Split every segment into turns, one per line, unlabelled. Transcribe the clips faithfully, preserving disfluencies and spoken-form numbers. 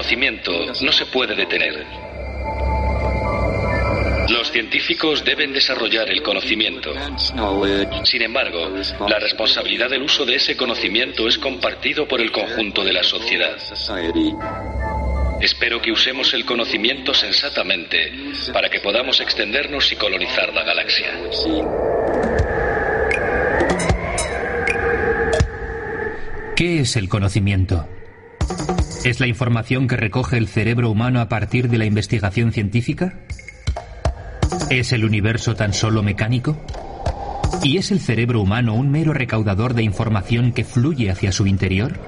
conocimiento no se puede detener. Los científicos deben desarrollar el conocimiento. Sin embargo, la responsabilidad del uso de ese conocimiento es compartido por el conjunto de la sociedad. Espero que usemos el conocimiento sensatamente para que podamos extendernos y colonizar la galaxia.
¿Qué es el conocimiento? ¿Es la información que recoge el cerebro humano a partir de la investigación científica? ¿Es el universo tan solo mecánico? ¿Y es el cerebro humano un mero recaudador de información que fluye hacia su interior?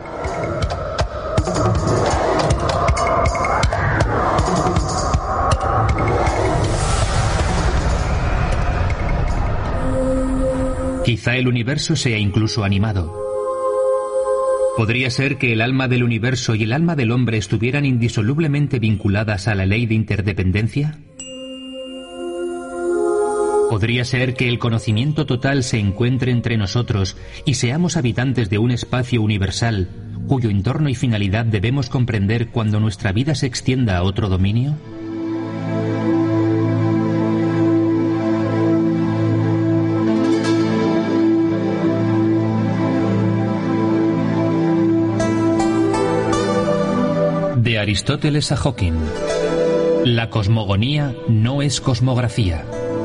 Quizá el universo sea incluso animado. ¿Podría ser que el alma del universo y el alma del hombre estuvieran indisolublemente vinculadas a la ley de interdependencia? ¿Podría ser que el conocimiento total se encuentre entre nosotros y seamos habitantes de un espacio universal cuyo entorno y finalidad debemos comprender cuando nuestra vida se extienda a otro dominio? De Aristóteles a Hawking. La cosmogonía no es cosmografía.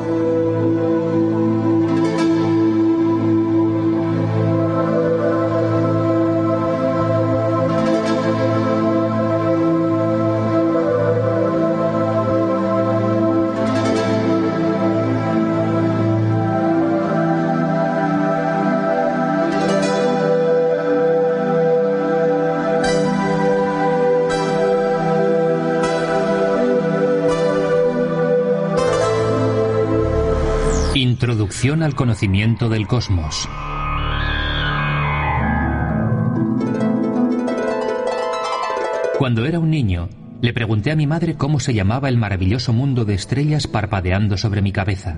Introducción al conocimiento del cosmos. Cuando era un niño, le pregunté a mi madre cómo se llamaba el maravilloso mundo de estrellas parpadeando sobre mi cabeza.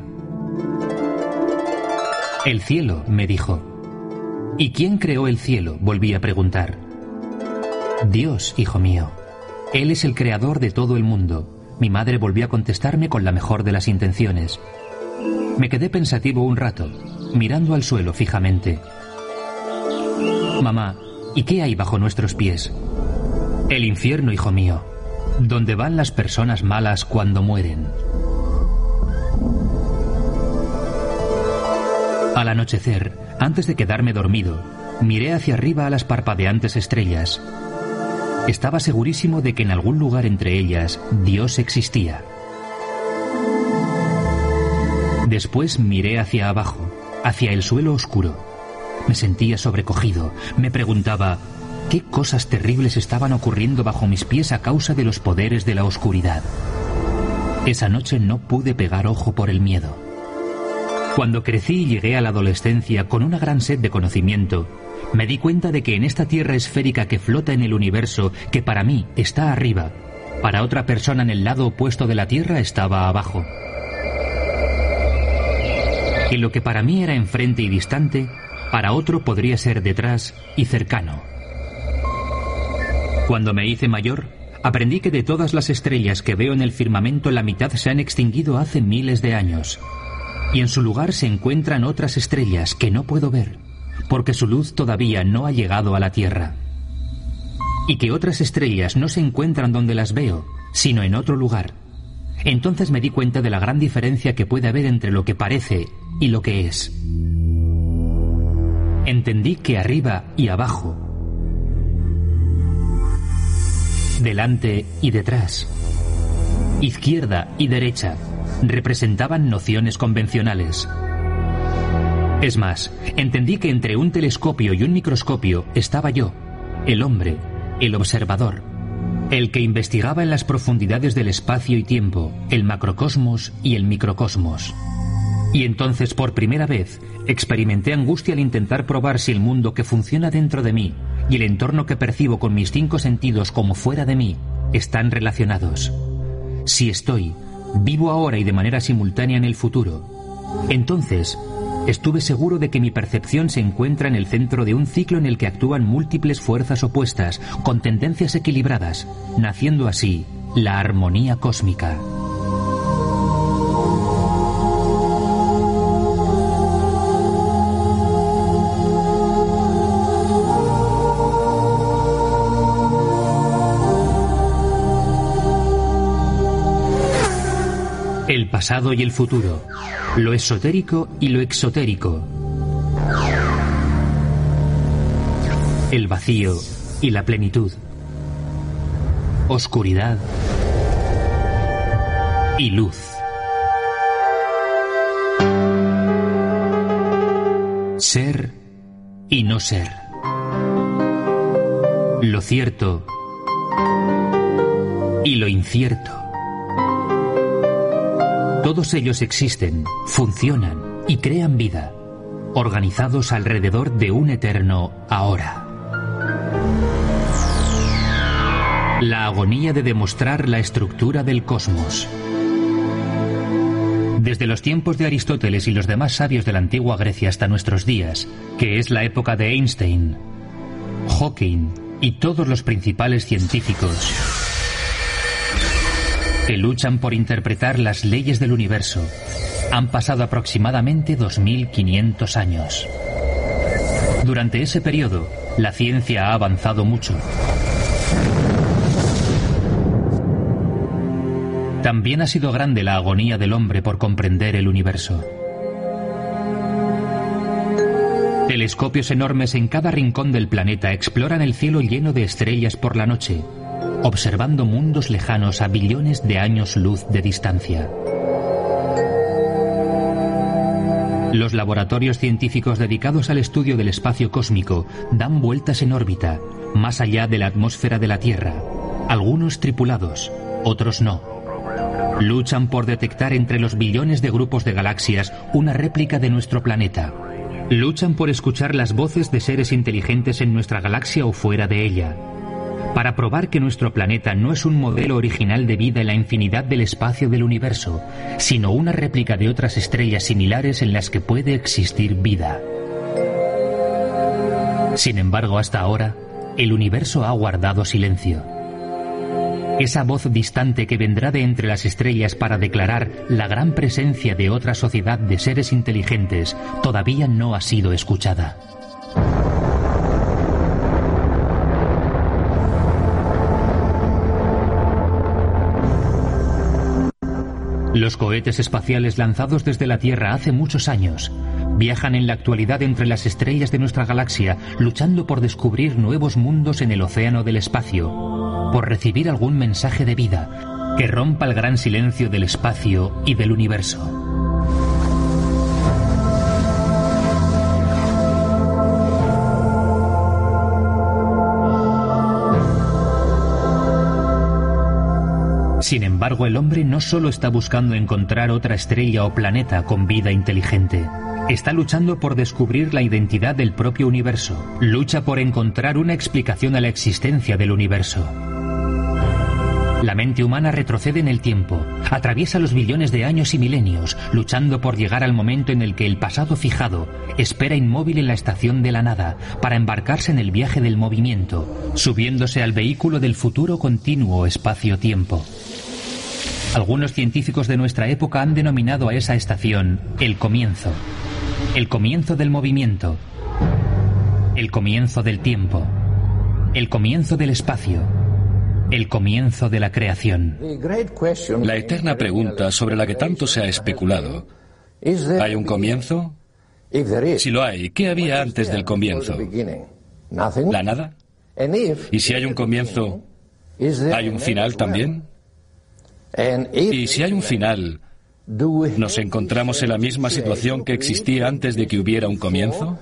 El cielo, me dijo. ¿Y quién creó el cielo?, volví a preguntar. Dios, hijo mío. Él es el creador de todo el mundo. Mi madre volvió a contestarme con la mejor de las intenciones. Me quedé pensativo un rato, mirando al suelo fijamente. Mamá, ¿y qué hay bajo nuestros pies? El infierno, hijo mío, donde van las personas malas cuando mueren. Al anochecer, antes de quedarme dormido, miré hacia arriba a las parpadeantes estrellas. Estaba segurísimo de que en algún lugar entre ellas Dios existía. Después miré hacia abajo, hacia el suelo oscuro. Me sentía sobrecogido. Me preguntaba, ¿qué cosas terribles estaban ocurriendo bajo mis pies a causa de los poderes de la oscuridad? Esa noche no pude pegar ojo por el miedo. Cuando crecí y llegué a la adolescencia con una gran sed de conocimiento, me di cuenta de que en esta tierra esférica que flota en el universo, que para mí está arriba, para otra persona en el lado opuesto de la tierra estaba abajo. Que lo que para mí era enfrente y distante, para otro podría ser detrás y cercano. Cuando me hice mayor, aprendí que de todas las estrellas que veo en el firmamento, la mitad se han extinguido hace miles de años. Y en su lugar se encuentran otras estrellas que no puedo ver, porque su luz todavía no ha llegado a la Tierra. Y que otras estrellas no se encuentran donde las veo, sino en otro lugar. Entonces me di cuenta de la gran diferencia que puede haber entre lo que parece y lo que es. Entendí que arriba y abajo, delante y detrás, izquierda y derecha, representaban nociones convencionales. Es más, entendí que entre un telescopio y un microscopio estaba yo, el hombre, el observador, el que investigaba en las profundidades del espacio y tiempo, el macrocosmos y el microcosmos. Y entonces, por primera vez, experimenté angustia al intentar probar si el mundo que funciona dentro de mí y el entorno que percibo con mis cinco sentidos como fuera de mí están relacionados. Si estoy, vivo ahora y de manera simultánea en el futuro, entonces, Estuve seguro de que mi percepción se encuentra en el centro de un ciclo en el que actúan múltiples fuerzas opuestas, con tendencias equilibradas, naciendo así la armonía cósmica. El pasado y el futuro, lo esotérico y lo exotérico, el vacío y la plenitud, oscuridad y luz. Ser y no ser. Lo cierto y lo incierto. Todos ellos existen, funcionan y crean vida, organizados alrededor de un eterno ahora. La agonía de demostrar la estructura del cosmos. Desde los tiempos de Aristóteles y los demás sabios de la antigua Grecia hasta nuestros días, que es la época de Einstein, Hawking y todos los principales científicos que luchan por interpretar las leyes del universo, han pasado aproximadamente dos mil quinientos años. Durante ese periodo, la ciencia ha avanzado mucho. También ha sido grande la agonía del hombre por comprender el universo. Telescopios enormes en cada rincón del planeta exploran el cielo lleno de estrellas por la noche, observando mundos lejanos a billones de años luz de distancia. Los laboratorios científicos dedicados al estudio del espacio cósmico dan vueltas en órbita, más allá de la atmósfera de la Tierra, algunos tripulados, otros no. Luchan por detectar entre los billones de grupos de galaxias una réplica de nuestro planeta. Luchan por escuchar las voces de seres inteligentes en nuestra galaxia o fuera de ella, para probar que nuestro planeta no es un modelo original de vida en la infinidad del espacio del universo, sino una réplica de otras estrellas similares en las que puede existir vida. Sin embargo, hasta ahora, el universo ha guardado silencio. Esa voz distante que vendrá de entre las estrellas para declarar la gran presencia de otra sociedad de seres inteligentes todavía no ha sido escuchada. Los cohetes espaciales lanzados desde la Tierra hace muchos años viajan en la actualidad entre las estrellas de nuestra galaxia, luchando por descubrir nuevos mundos en el océano del espacio, por recibir algún mensaje de vida que rompa el gran silencio del espacio y del universo. Sin embargo, el hombre no solo está buscando encontrar otra estrella o planeta con vida inteligente. Está luchando por descubrir la identidad del propio universo. Lucha por encontrar una explicación a la existencia del universo. La mente humana retrocede en el tiempo, atraviesa los billones de años y milenios, luchando por llegar al momento en el que el pasado fijado espera inmóvil en la estación de la nada para embarcarse en el viaje del movimiento, subiéndose al vehículo del futuro continuo espacio-tiempo. Algunos científicos de nuestra época han denominado a esa estación el comienzo, el comienzo del movimiento, el comienzo del tiempo, el comienzo del espacio, el comienzo de la creación.
La eterna pregunta sobre la que tanto se ha especulado: ¿hay un comienzo? Si lo hay, ¿qué había antes del comienzo? ¿La nada? ¿Y si hay un comienzo, hay un final también? Y si hay un final, ¿nos encontramos en la misma situación que existía antes de que hubiera un comienzo?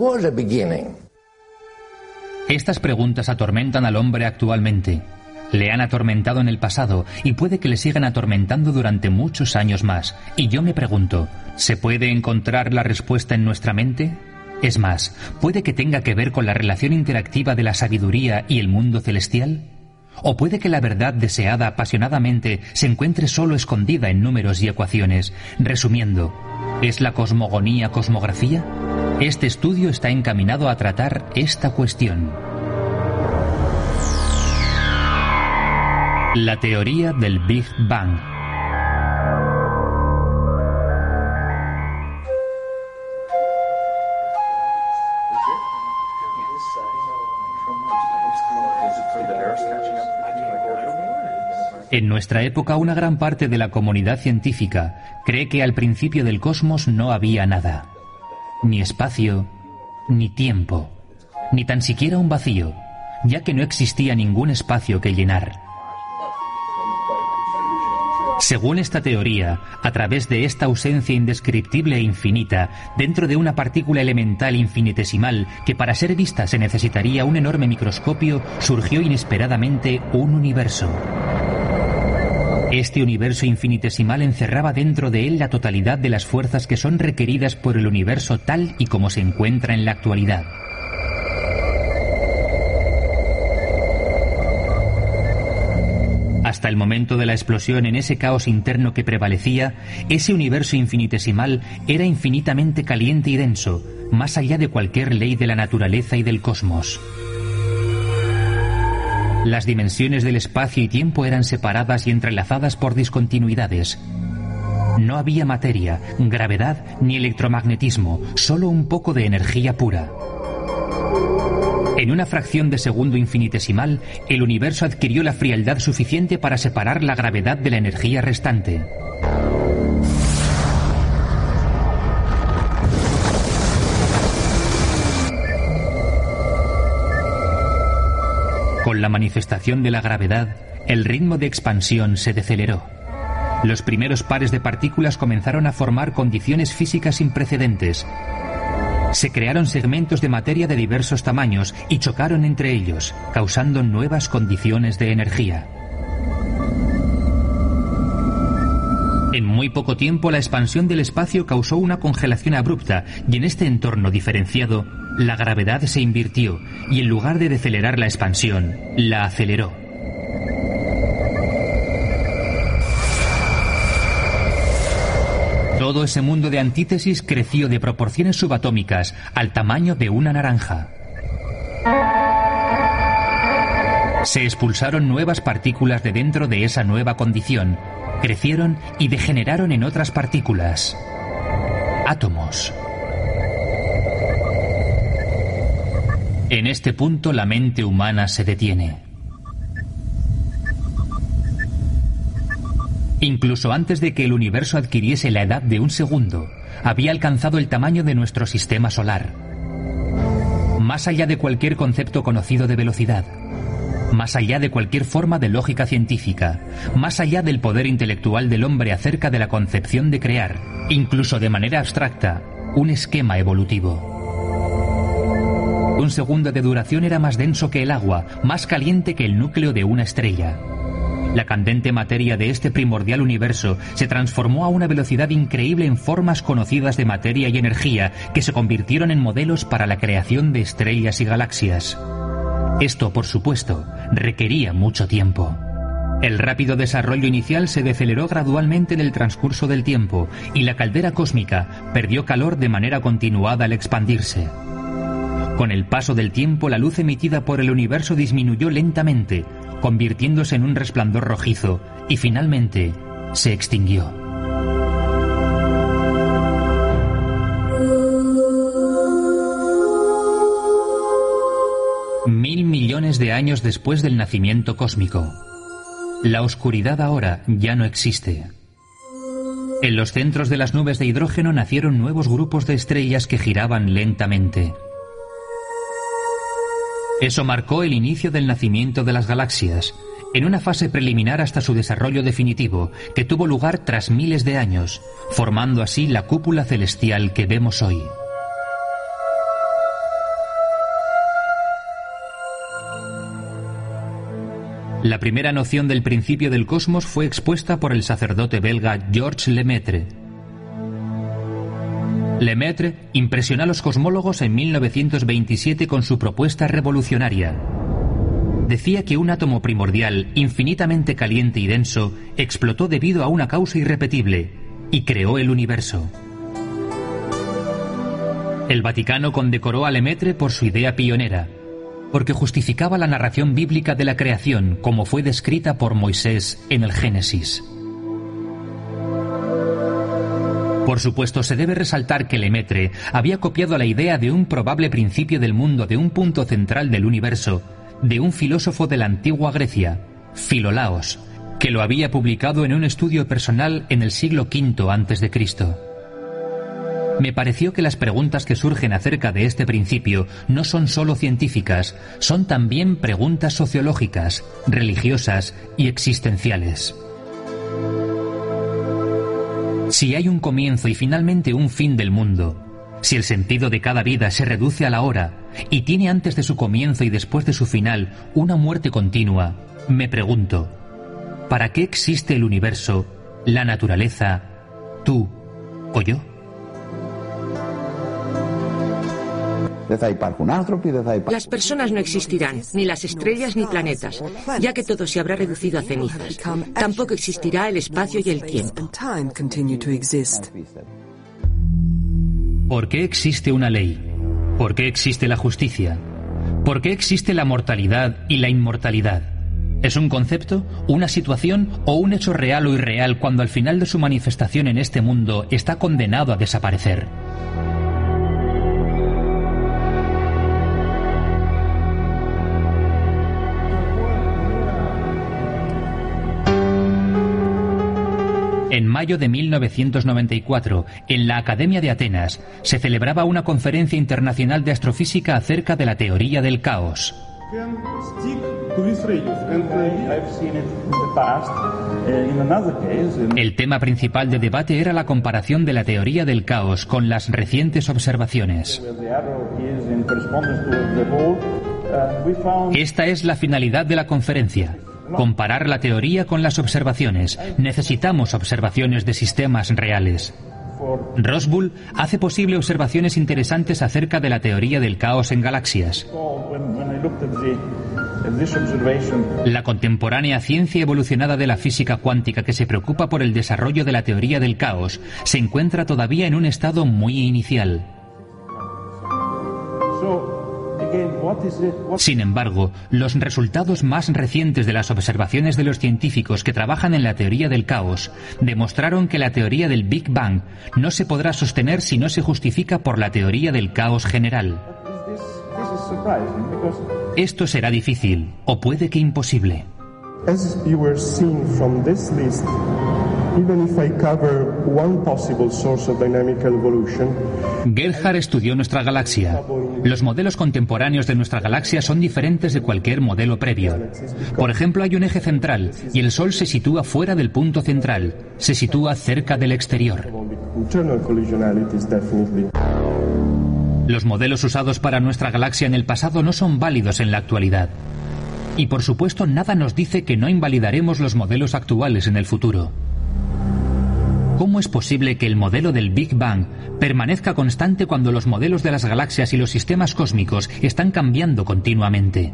Estas preguntas atormentan al hombre actualmente. Le han atormentado en el pasado y puede que le sigan atormentando durante muchos años más. Y yo me pregunto, ¿se puede encontrar la respuesta en nuestra mente? Es más, ¿puede que tenga que ver con la relación interactiva de la sabiduría y el mundo celestial? ¿O puede que la verdad deseada apasionadamente se encuentre solo escondida en números y ecuaciones? Resumiendo, ¿Es la cosmogonía cosmografía? Este estudio está encaminado a tratar esta cuestión. La teoría del Big Bang. En nuestra época, una gran parte de la comunidad científica cree que al principio del cosmos no había nada. Ni espacio, ni tiempo, ni tan siquiera un vacío, ya que no existía ningún espacio que llenar. Según esta teoría, a través de esta ausencia indescriptible e infinita, dentro de una partícula elemental infinitesimal que para ser vista se necesitaría un enorme microscopio, surgió inesperadamente un universo. Este universo infinitesimal encerraba dentro de él la totalidad de las fuerzas que son requeridas por el universo tal y como se encuentra en la actualidad. Hasta el momento de la explosión, en ese caos interno que prevalecía, ese universo infinitesimal era infinitamente caliente y denso, más allá de cualquier ley de la naturaleza y del cosmos. Las dimensiones del espacio y tiempo eran separadas y entrelazadas por discontinuidades. No había materia, gravedad ni electromagnetismo, solo un poco de energía pura. En una fracción de segundo infinitesimal, el universo adquirió la frialdad suficiente para separar la gravedad de la energía restante. Con la manifestación de la gravedad, el ritmo de expansión se deceleró. Los primeros pares de partículas comenzaron a formar condiciones físicas sin precedentes. Se crearon segmentos de materia de diversos tamaños y chocaron entre ellos, causando nuevas condiciones de energía. En muy poco tiempo, la expansión del espacio causó una congelación abrupta y en este entorno diferenciado, la gravedad se invirtió y en lugar de decelerar la expansión, la aceleró. Todo ese mundo de antítesis creció de proporciones subatómicas al tamaño de una naranja. Se expulsaron nuevas partículas de dentro de esa nueva condición, crecieron y degeneraron en otras partículas. Átomos. En este punto la mente humana se detiene. Incluso antes de que el universo adquiriese la edad de un segundo, había alcanzado el tamaño de nuestro sistema solar. Más allá de cualquier concepto conocido de velocidad, más allá de cualquier forma de lógica científica, más allá del poder intelectual del hombre acerca de la concepción de crear, incluso de manera abstracta, un esquema evolutivo. Un segundo de duración era más denso que el agua, más caliente que el núcleo de una estrella. La candente materia de este primordial universo se transformó a una velocidad increíble en formas conocidas de materia y energía que se convirtieron en modelos para la creación de estrellas y galaxias. Esto, por supuesto, requería mucho tiempo. El rápido desarrollo inicial se deceleró gradualmente en el transcurso del tiempo y la caldera cósmica perdió calor de manera continuada al expandirse. Con el paso del tiempo, la luz emitida por el universo disminuyó lentamente, convirtiéndose en un resplandor rojizo, y finalmente se extinguió. Mil millones de años después del nacimiento cósmico. La oscuridad ahora ya no existe. En los centros de las nubes de hidrógeno nacieron nuevos grupos de estrellas que giraban lentamente. Eso marcó el inicio del nacimiento de las galaxias, en una fase preliminar hasta su desarrollo definitivo, que tuvo lugar tras miles de años, formando así la cúpula celestial que vemos hoy. La primera noción del principio del cosmos fue expuesta por el sacerdote belga Georges Lemaitre. Lemaitre impresionó a los cosmólogos en mil novecientos veintisiete con su propuesta revolucionaria. Decía que un átomo primordial, infinitamente caliente y denso, explotó debido a una causa irrepetible y creó el universo. El Vaticano condecoró a Lemaitre por su idea pionera, porque justificaba la narración bíblica de la creación como fue descrita por Moisés en el Génesis. Por supuesto, se debe resaltar que Lemaitre había copiado la idea de un probable principio del mundo, de un punto central del universo, de un filósofo de la antigua Grecia, Filolaos, que lo había publicado en un estudio personal en el siglo quinto antes de Cristo. Me pareció que las preguntas que surgen acerca de este principio no son solo científicas, son también preguntas sociológicas, religiosas y existenciales. Si hay un comienzo y finalmente un fin del mundo, si el sentido de cada vida se reduce a la hora y tiene antes de su comienzo y después de su final una muerte continua, me pregunto, ¿para qué existe el universo, la naturaleza, tú o yo?
Las personas no existirán, ni las estrellas ni planetas, ya que todo se habrá reducido a cenizas. Tampoco existirá el espacio y el tiempo.
¿Por qué existe una ley? ¿Por qué existe la justicia? ¿Por qué existe la mortalidad y la inmortalidad? ¿Es un concepto, una situación o un hecho real o irreal cuando al final de su manifestación en este mundo está condenado a desaparecer? En mayo de mil novecientos noventa y cuatro, en la Academia de Atenas, se celebraba una conferencia internacional de astrofísica acerca de la teoría del caos. El tema principal de debate era la comparación de la teoría del caos con las recientes observaciones. Esta es la finalidad de la conferencia. Comparar la teoría con las observaciones. Necesitamos observaciones de sistemas reales. Rosbull hace posible observaciones interesantes acerca de la teoría del caos en galaxias. La contemporánea ciencia evolucionada de la física cuántica, que se preocupa por el desarrollo de la teoría del caos, se encuentra todavía en un estado muy inicial. Sin embargo, los resultados más recientes de las observaciones de los científicos que trabajan en la teoría del caos demostraron que la teoría del Big Bang no se podrá sostener si no se justifica por la teoría del caos general. Esto será difícil, o puede que imposible.
As you were seeing from this list, even if I cover one possible source of dynamical evolution,
Gerhard estudió nuestra galaxia. Los modelos contemporáneos de nuestra galaxia son diferentes de cualquier modelo previo. Por ejemplo, hay un eje central y el Sol se sitúa fuera del punto central, se sitúa cerca del exterior. Los modelos usados para nuestra galaxia en el pasado no son válidos en la actualidad. Y por supuesto, nada nos dice que no invalidaremos los modelos actuales en el futuro. ¿Cómo es posible que el modelo del Big Bang permanezca constante cuando los modelos de las galaxias y los sistemas cósmicos están cambiando continuamente?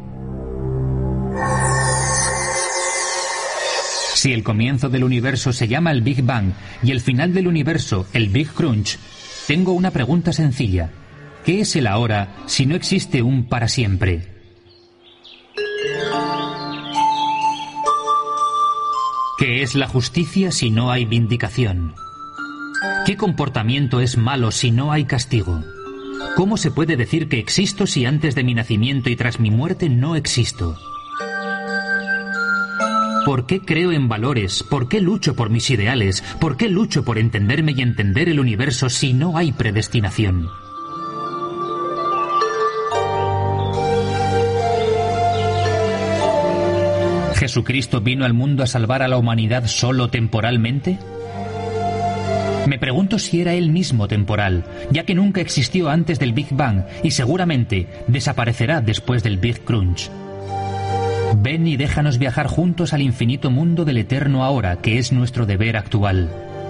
Si el comienzo del universo se llama el Big Bang y el final del universo el Big Crunch, tengo una pregunta sencilla. ¿Qué es el ahora si no existe un para siempre? ¿Qué es la justicia si no hay vindicación? ¿Qué comportamiento es malo si no hay castigo? ¿Cómo se puede decir que existo si antes de mi nacimiento y tras mi muerte no existo? ¿Por qué creo en valores? ¿Por qué lucho por mis ideales? ¿Por qué lucho por entenderme y entender el universo si no hay predestinación? ¿Jesucristo vino al mundo a salvar a la humanidad solo temporalmente? Me pregunto si era él mismo temporal, ya que nunca existió antes del Big Bang y seguramente desaparecerá después del Big Crunch. Ven y déjanos viajar juntos al infinito mundo del eterno ahora, que es nuestro deber actual.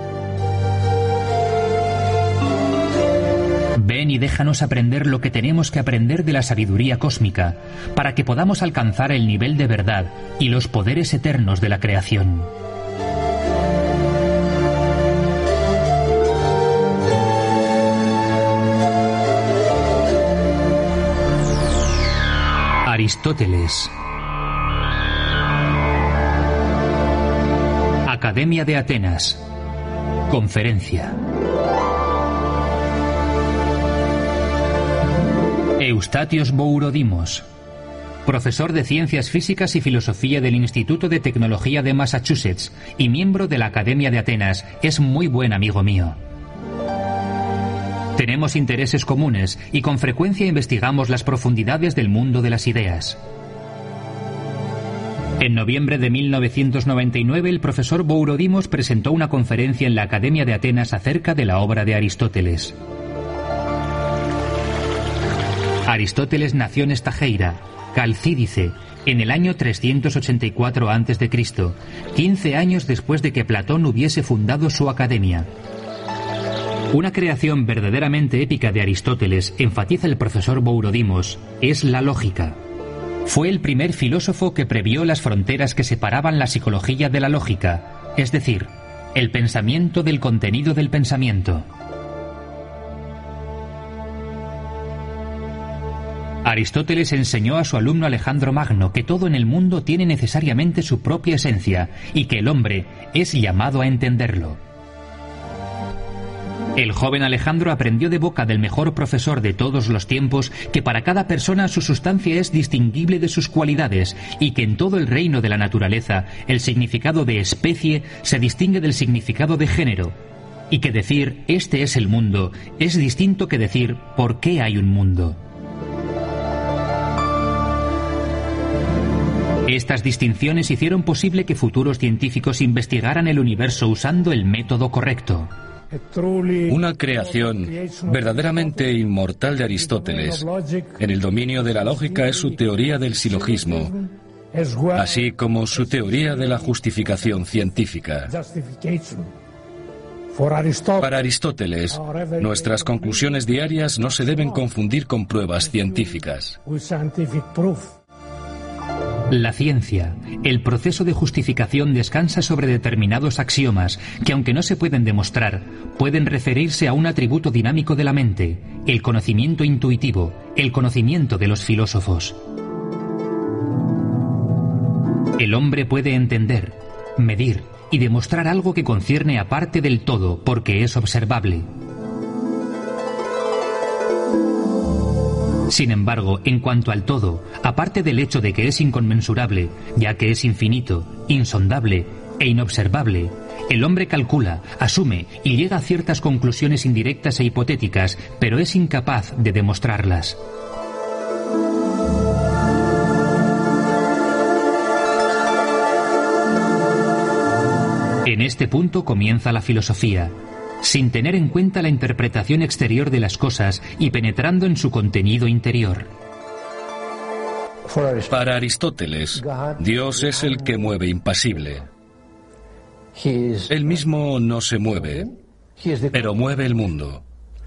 Ven y déjanos aprender lo que tenemos que aprender de la sabiduría cósmica, para que podamos alcanzar el nivel de verdad y los poderes eternos de la creación. Aristóteles. Academia de Atenas. Conferencia. Eustatios Bourodimos, profesor de Ciencias Físicas y Filosofía del Instituto de Tecnología de Massachusetts y miembro de la Academia de Atenas, es muy buen amigo mío. Tenemos intereses comunes y con frecuencia investigamos las profundidades del mundo de las ideas. En noviembre de mil novecientos noventa y nueve, el profesor Bourodimos presentó una conferencia en la Academia de Atenas acerca de la obra de Aristóteles. Aristóteles nació en Estageira, Calcídice, en el año trescientos ochenta y cuatro antes de Cristo, quince años después de que Platón hubiese fundado su academia. Una creación verdaderamente épica de Aristóteles, enfatiza el profesor Bourodimos, es la lógica. Fue el primer filósofo que previó las fronteras que separaban la psicología de la lógica, es decir, el pensamiento del contenido del pensamiento. Aristóteles enseñó a su alumno Alejandro Magno que todo en el mundo tiene necesariamente su propia esencia y que el hombre es llamado a entenderlo. El joven Alejandro aprendió de boca del mejor profesor de todos los tiempos que para cada persona su sustancia es distinguible de sus cualidades y que en todo el reino de la naturaleza el significado de especie se distingue del significado de género y que decir «este es el mundo» es distinto que decir «¿por qué hay un mundo?». Estas distinciones hicieron posible que futuros científicos investigaran el universo usando el método correcto.
Una creación verdaderamente inmortal de Aristóteles en el dominio de la lógica es su teoría del silogismo, así como su teoría de la justificación científica. Para Aristóteles, nuestras conclusiones diarias no se deben confundir con pruebas científicas.
La ciencia, el proceso de justificación descansa sobre determinados axiomas que, aunque no se pueden demostrar, pueden referirse a un atributo dinámico de la mente, el conocimiento intuitivo, el conocimiento de los filósofos. El hombre puede entender, medir y demostrar algo que concierne a parte del todo porque es observable. Sin embargo, en cuanto al todo, aparte del hecho de que es inconmensurable, ya que es infinito, insondable e inobservable, el hombre calcula, asume y llega a ciertas conclusiones indirectas e hipotéticas, pero es incapaz de demostrarlas. En este punto comienza la filosofía, sin tener en cuenta la interpretación exterior de las cosas y penetrando en su contenido interior.
Para Aristóteles, Dios es el que mueve impasible. Él mismo no se mueve, pero mueve el mundo.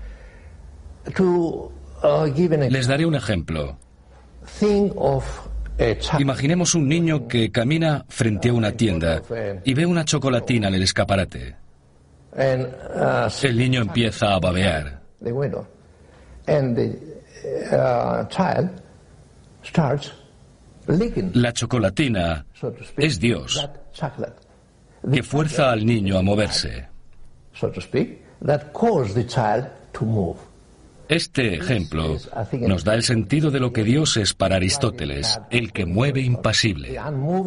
Les daré un ejemplo. Imaginemos un niño que camina frente a una tienda y ve una chocolatina en el escaparate. El niño empieza a babear. La chocolatina es Dios, que fuerza al niño a moverse. Este ejemplo nos da el sentido de lo que Dios es para Aristóteles, el que mueve impasible.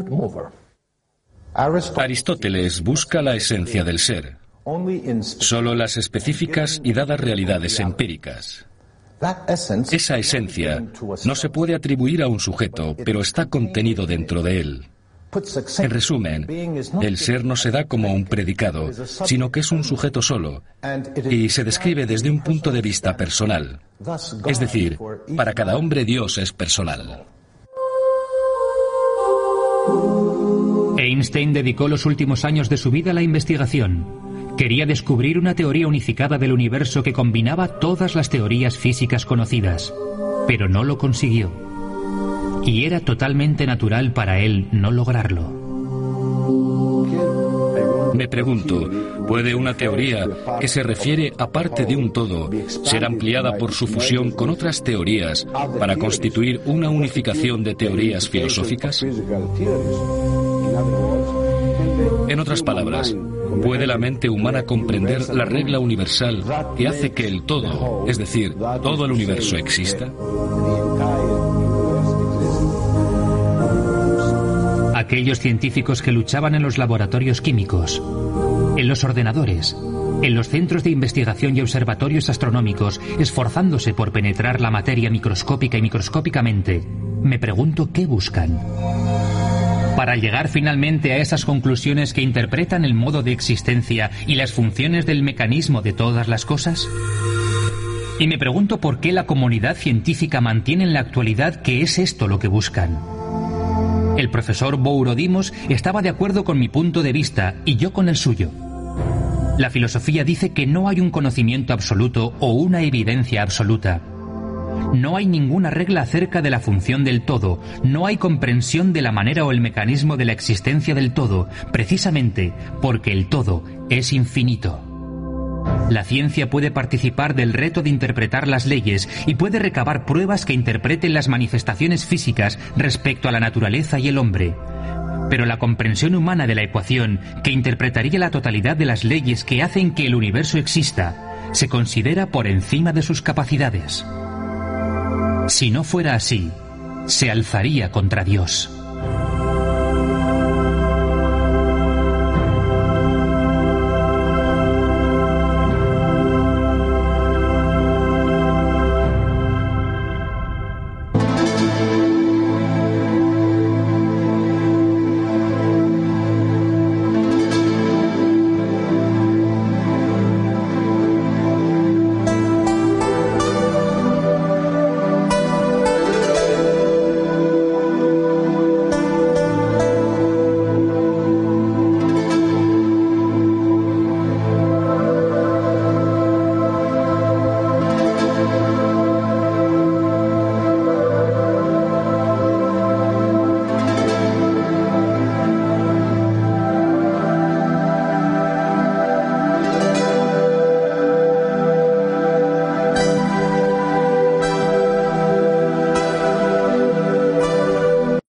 Aristóteles busca la esencia del ser, solo las específicas y dadas realidades empíricas. Esa esencia no se puede atribuir a un sujeto, pero está contenido dentro de él. En resumen, el ser no se da como un predicado, sino que es un sujeto solo, y se describe desde un punto de vista personal. Es decir, para cada hombre Dios es personal.
Einstein dedicó los últimos años de su vida a la investigación. Quería descubrir una teoría unificada del universo que combinaba todas las teorías físicas conocidas, pero no lo consiguió. Y era totalmente natural para él no lograrlo.
Me pregunto, ¿puede una teoría que se refiere a parte de un todo ser ampliada por su fusión con otras teorías para constituir una unificación de teorías filosóficas? En otras palabras, ¿puede la mente humana comprender la regla universal que hace que el todo, es decir, todo el universo, exista?
Aquellos científicos que luchaban en los laboratorios químicos, en los ordenadores, en los centros de investigación y observatorios astronómicos, esforzándose por penetrar la materia microscópica y microscópicamente, me pregunto qué buscan. Para llegar finalmente a esas conclusiones que interpretan el modo de existencia y las funciones del mecanismo de todas las cosas. Y me pregunto por qué la comunidad científica mantiene en la actualidad que es esto lo que buscan. El profesor Bourodimos estaba de acuerdo con mi punto de vista y yo con el suyo. La filosofía dice que no hay un conocimiento absoluto o una evidencia absoluta. No hay ninguna regla acerca de la función del todo, no hay comprensión de la manera o el mecanismo de la existencia del todo, precisamente porque el todo es infinito. La ciencia puede participar del reto de interpretar las leyes y puede recabar pruebas que interpreten las manifestaciones físicas respecto a la naturaleza y el hombre. Pero la comprensión humana de la ecuación, que interpretaría la totalidad de las leyes que hacen que el universo exista, se considera por encima de sus capacidades. Si no fuera así, se alzaría contra Dios.